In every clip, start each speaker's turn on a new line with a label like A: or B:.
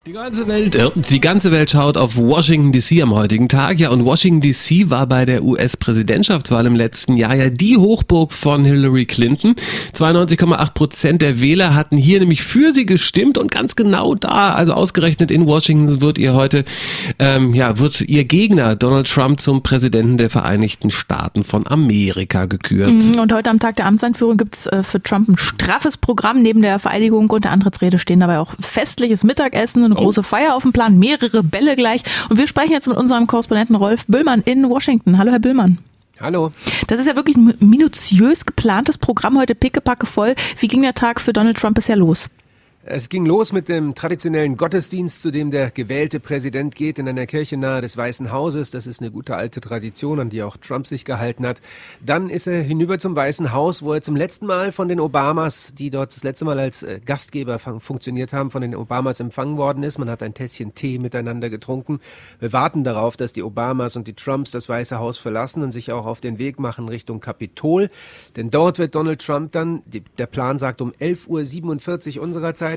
A: Die ganze Welt schaut auf Washington DC am heutigen Tag. Ja, und Washington DC war bei der US-Präsidentschaftswahl im letzten Jahr ja die Hochburg von Hillary Clinton. 92,8% der Wähler hatten hier nämlich für sie gestimmt und ganz genau da, also ausgerechnet in Washington, wird wird ihr Gegner Donald Trump zum Präsidenten der Vereinigten Staaten von Amerika gekürt.
B: Und heute am Tag der Amtseinführung gibt's für Trump ein straffes Programm. Neben der Vereidigung und der Antrittsrede stehen dabei auch festliches Mittagessen, eine große Feier auf dem Plan, mehrere Bälle gleich. Und wir sprechen jetzt mit unserem Korrespondenten Rolf Bühlmann in Washington. Hallo, Herr Bühlmann.
C: Hallo.
B: Das ist ja wirklich ein minutiös geplantes Programm, heute pickepacke voll. Wie ging der Tag für Donald Trump bisher los?
C: Es ging los mit dem traditionellen Gottesdienst, zu dem der gewählte Präsident geht, in einer Kirche nahe des Weißen Hauses. Das ist eine gute alte Tradition, an die auch Trump sich gehalten hat. Dann ist er hinüber zum Weißen Haus, wo er zum letzten Mal von den Obamas, die dort das letzte Mal als Gastgeber funktioniert haben, von den Obamas empfangen worden ist. Man hat ein Tässchen Tee miteinander getrunken. Wir warten darauf, dass die Obamas und die Trumps das Weiße Haus verlassen und sich auch auf den Weg machen Richtung Kapitol. Denn dort wird Donald Trump dann, der Plan sagt, um 11:47 Uhr unserer Zeit,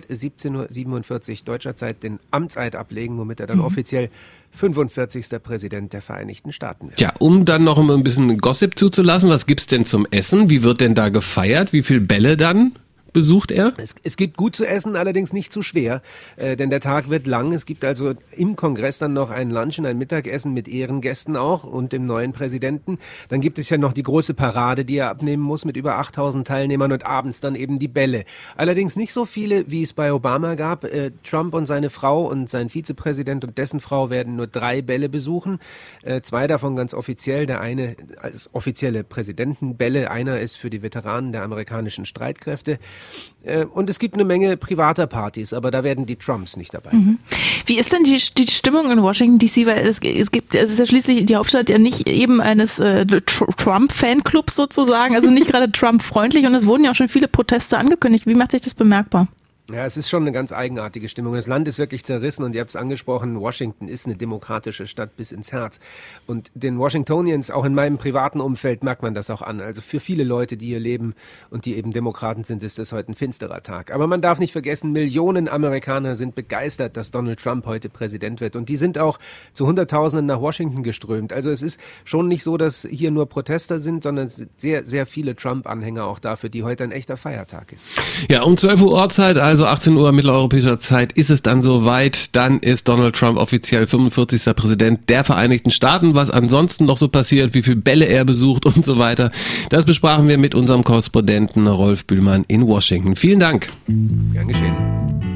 C: 17:47 Uhr deutscher Zeit, den Amtseid ablegen, womit er dann offiziell 45. Präsident der Vereinigten Staaten wird.
A: Ja, um dann noch ein bisschen Gossip zuzulassen, was gibt's denn zum Essen? Wie wird denn da gefeiert? Wie viele Bälle dann besucht er?
C: Es gibt gut zu essen, allerdings nicht zu schwer, denn der Tag wird lang. Es gibt also im Kongress dann noch ein Lunchen, ein Mittagessen mit Ehrengästen auch und dem neuen Präsidenten. Dann gibt es ja noch die große Parade, die er abnehmen muss mit über 8.000 Teilnehmern und abends dann eben die Bälle. Allerdings nicht so viele, wie es bei Obama gab. Trump und seine Frau und sein Vizepräsident und dessen Frau werden nur 3 Bälle besuchen. 2 davon ganz offiziell, der eine als offizielle Präsidentenbälle, einer ist für die Veteranen der amerikanischen Streitkräfte. Und es gibt eine Menge privater Partys, aber da werden die Trumps nicht dabei sein.
B: Wie ist denn die Stimmung in Washington DC? Weil es ist ja schließlich die Hauptstadt ja nicht eben eines Trump-Fanclubs sozusagen, also nicht gerade Trump-freundlich, und es wurden ja auch schon viele Proteste angekündigt. Wie macht sich das bemerkbar?
C: Ja, es ist schon eine ganz eigenartige Stimmung. Das Land ist wirklich zerrissen und ihr habt es angesprochen, Washington ist eine demokratische Stadt bis ins Herz. Und den Washingtonians, auch in meinem privaten Umfeld, merkt man das auch an. Also für viele Leute, die hier leben und die eben Demokraten sind, ist das heute ein finsterer Tag. Aber man darf nicht vergessen, Millionen Amerikaner sind begeistert, dass Donald Trump heute Präsident wird. Und die sind auch zu Hunderttausenden nach Washington geströmt. Also es ist schon nicht so, dass hier nur Protester sind, sondern es sind sehr, sehr viele Trump-Anhänger auch dafür, die heute ein echter Feiertag ist.
A: Ja, um 12 Uhr Ortszeit, also 18 Uhr mitteleuropäischer Zeit, ist es dann soweit. Dann ist Donald Trump offiziell 45. Präsident der Vereinigten Staaten. Was ansonsten noch so passiert, wie viele Bälle er besucht und so weiter, das besprachen wir mit unserem Korrespondenten Rolf Bühlmann in Washington. Vielen Dank.
C: Gern geschehen.